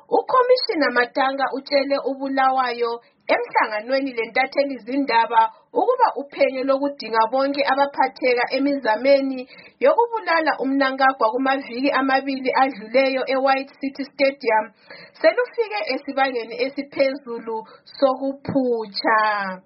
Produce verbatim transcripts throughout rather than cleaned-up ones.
uKhomishina Matanga utshele uBulawayo emhlanganweni lentatheli zindaba ukuba uphenyo lokudinga bonke abaphatheka emizameni yokubulala uMnangagwa kumaviki amabili adluleyo eWhite City Stadium selufike esibangeni esiphezulu sokuphutsha.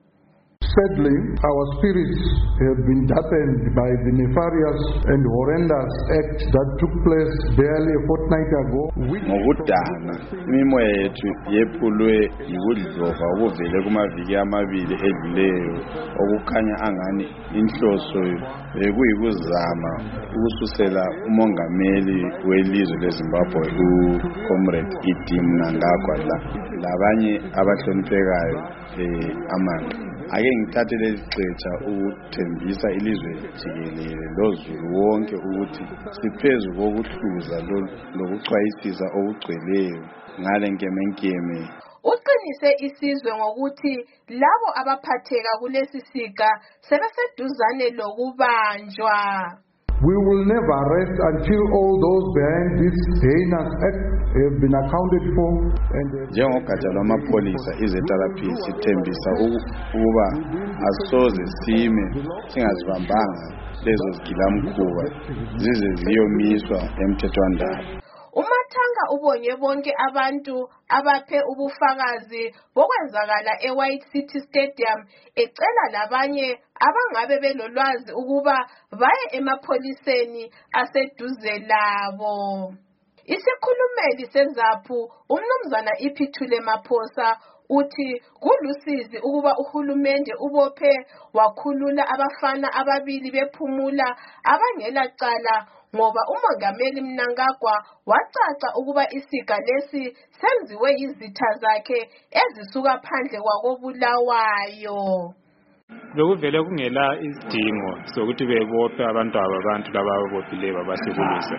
Sadly, our spirits have been dampened by the nefarious and horrendous act that took place barely a fortnight ago. Ngokudana imimoya yethu yephulwe yikudlova okuvele kumaviki amabili edluleyo okukhanya angani inhloso bekuyikuzama ukususela umongameli welizwe leZimbabwe uComrade Idi Mnangagwa labanye abahloniphekayo amandla. Ake ngithathe lezixetsha ukuthembisa ilizwe jikelele lozulu wonke ukuthi siphezu kokuhluza lokuchwayisisa okugcweleyo ngale nkemenkeme. Uqinise isizwe ngokuthi labo abaphatheka kulesi siga sebeseduzane lokubanjwa. We will never rest until all those behind this heinous act have been accounted for. Njengogatsha lwamapholisa iZ R P sithembisa ukuba asoze sime singazibambanga lezo zigilamkhuba zize ziyomiswa emthethwandaba. uMathanga ubonye bonke abantu abaphe ubufakazi bokwenzakala eWhite City Stadium ecela labanye abangabe belolwazi ukuba baye emapholiseni aseduze labo. Isikhulumeli seZAPHU uMnumzana Iphuthile Maphosa uthi kulusizi ukuba uhulumende ubophe wakhulula abafana ababili bephumula abangela cala ngoba umongameli Mnangagwa wacaca ukuba isiga lesi senziwe izitha zakhe ezisuka phandle kwakoBulawayo. Bekuvele kungela isidingo sokuthi bebophe abantu abantu laba ababophileyo babahlukulisa.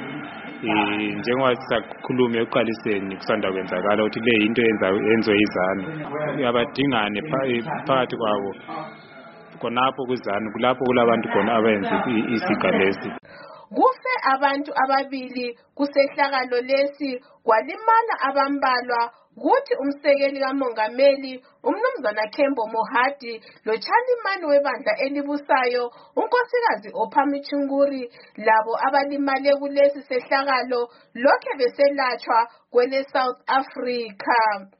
Eh njengoba sisakhuluma eqaliseni kusanda kwenzakala ukuthi le into yenza enzo izana yabadingane phakathi kwabo khonapho kuzana kulapho kulabantu khona abenza isiga lesi. Kufe abantu ababili kusehlakalo lesi kwalimala abambalwa kuthi umsekeli kamongameli uMnumzana Kembo Mohadi lochalimani webandla elibusayo unkosikazi Ophamichunguri labo abalimale kulesi sehlakalo lokhe beselatshwa kwele South Africa.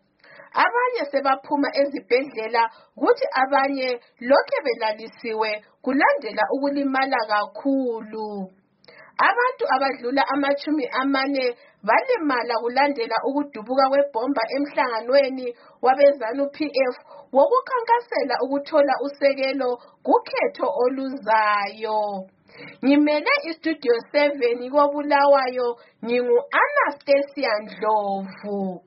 Abanye sebaphuma ezibhedlela kuthi abanye lokhe belalisiwe kulandela ukulimala kakhulu. Abantu abadlula amachumi amane balimala kulandela ukudubuka kwebomba emhlanganweni wabezanu P F wokukhankasela ukuthola usekelo kukhetho oluzayo. Ngimele iStudio seven koBulawayo ngingu Anastasia Ndlovu.